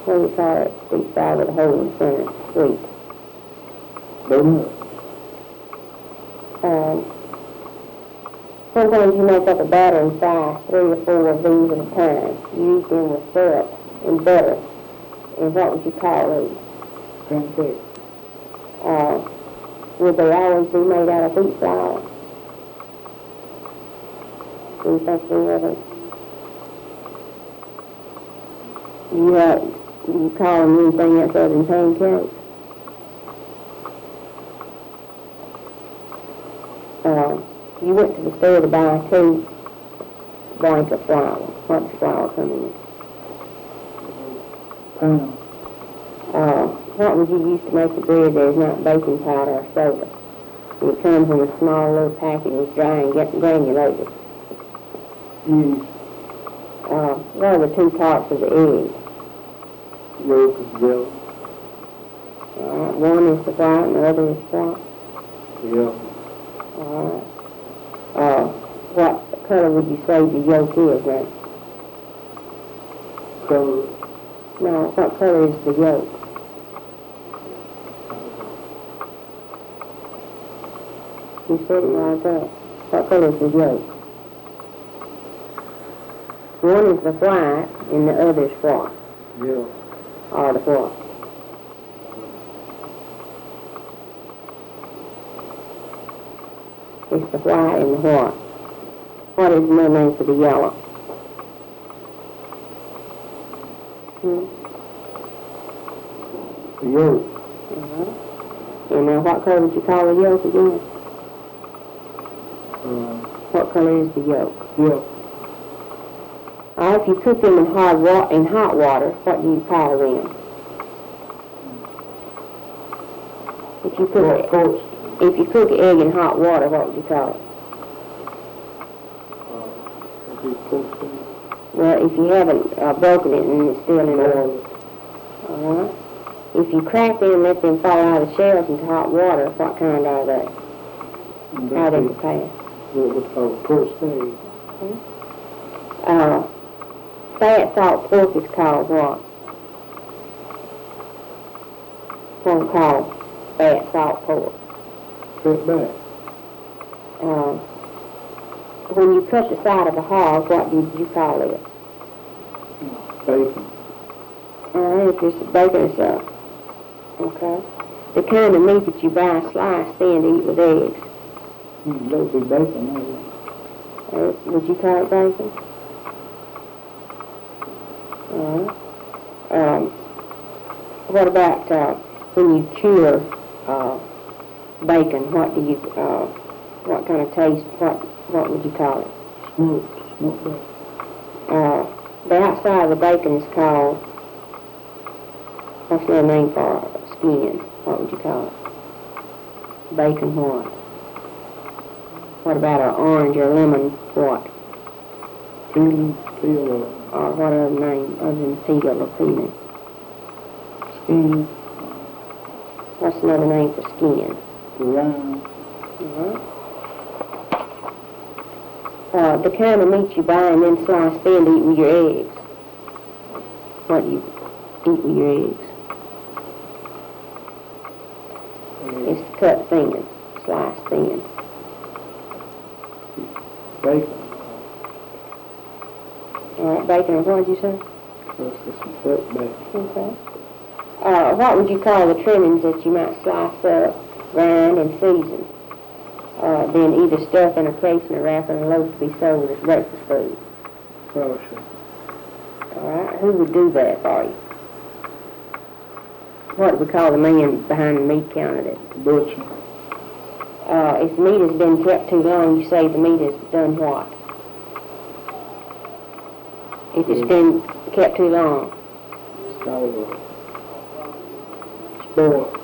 What do you call it? Sweet side with a hole in the center. Sweet. Donut. Sometimes you make up a batter and fry 3 or 4 of these at a time. You use them with syrup and butter. And what would you call these? Pancake. Would they always be made out of wheat flour? Do you think any of them? You call them anything else other than pancakes? You went to the store to buy 2 blanks of flour. What does flour come in? Pound. What would you use to make the bread that is not baking powder or soda? And it comes in a small little packet and it's dry and granulated. Yeast. What are the 2 parts of the egg? Yolk and yellow. One is the white and the other is what? Yellow. What color would you say the yolk is then? Color. No, what color is the yolk? You said it like that. What color is the yolk? One is the white and the other is what? Yellow. Or the what? It's the white and the what? What is another name for the yellow? The yolk. And what color would you call the yolk again? What color is the yolk? Yellow. If you cook them in hot water, what do you call them? If you cook an egg in hot water, what would you call it? Well, if you haven't broken it and it's still in oil. Alright. If you crack them and let them fall out of the shells into hot water, what kind are they? How they prepare? What we call pork steak. Fat salt pork is called what? One called fat salt pork. Cut back. When you cut the side of a hog, what did you call it? Bacon. It's just bacon and stuff. Okay. The kind of meat that you buy sliced thin to eat with eggs. That would be bacon, Would you call it bacon? What about when you cure bacon? What kind of taste? What would you call it? Smoked bacon. The outside of the bacon is called. What's their name for it? Skin? What would you call it? Bacon what? What about an orange or lemon what? Peel Or what other name other than peel or peeling? skin. What's another name for skin? Rind. The kind of meat you buy and then slice thin to eat with your eggs. What do you eat with your eggs? It's cut thin, sliced thin. Bacon. Bacon, and what did you say? That's some fat bacon. Okay. What would you call the trimmings that you might slice up, grind, and season? Then either stuff in a case and a wrap and a loaf to be sold as breakfast food. Sausage. All right. Who would do that for you? What do we call the man behind the meat counter? That Butcher. if meat has been kept too long, you say the meat has done what? If it's been kept too long. It's called spoiled.